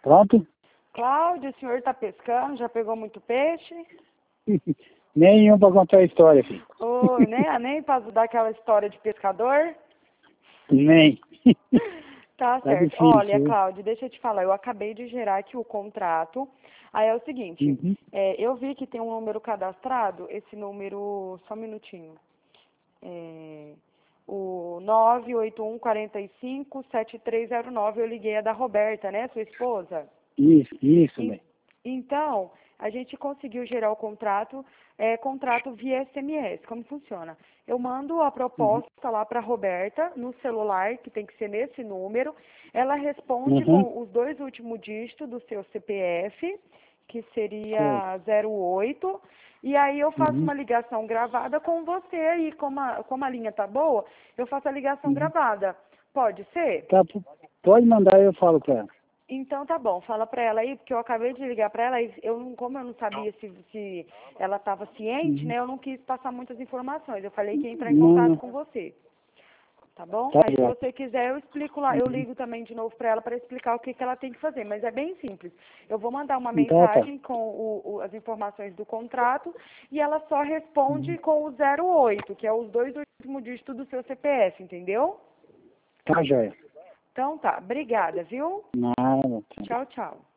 Pronto? Cláudio, o senhor está pescando? Já pegou muito peixe? Nenhum para contar a história, filho. Oh, nem para dar aquela história de pescador? Nem. Tá Tá certo. difícil, Olha, viu? Cláudio, deixa eu te falar. Eu acabei de gerar aqui o contrato. Aí é o seguinte, Uhum. eu vi que tem um número cadastrado. Esse número, só um minutinho. O 981457309. Eu liguei a da Roberta, né, sua esposa? Isso, En- velho. Então, a gente conseguiu gerar o contrato, contrato via SMS. Como funciona? Eu mando a Uhum. proposta lá para a Roberta, no celular, que tem que ser nesse número. Ela responde Uhum. com os dois últimos dígitos do seu CPF, que Sei. seria 08. E aí eu faço Uhum. uma ligação gravada com você e como a linha tá boa, eu faço a ligação Uhum. gravada. Pode ser? Tá, pode mandar, eu falo com ela. Então tá bom, fala pra ela aí, porque eu acabei de ligar pra ela e como eu não sabia se ela estava ciente, Uhum. né, eu não quis passar muitas informações. Eu falei que ia entrar em Não, contato não. com você, tá bom? Tá Aí se já. você quiser eu explico lá, eu Uhum. ligo também de novo pra ela para explicar o que ela tem que fazer, mas é bem simples. Eu vou mandar uma Então tá. mensagem com as informações do contrato e ela só responde Uhum. com o 08, que é os dois últimos dígitos do seu CPF, entendeu? Tá, joia. Então tá, obrigada, viu? Nada. Tá. Tchau, tchau.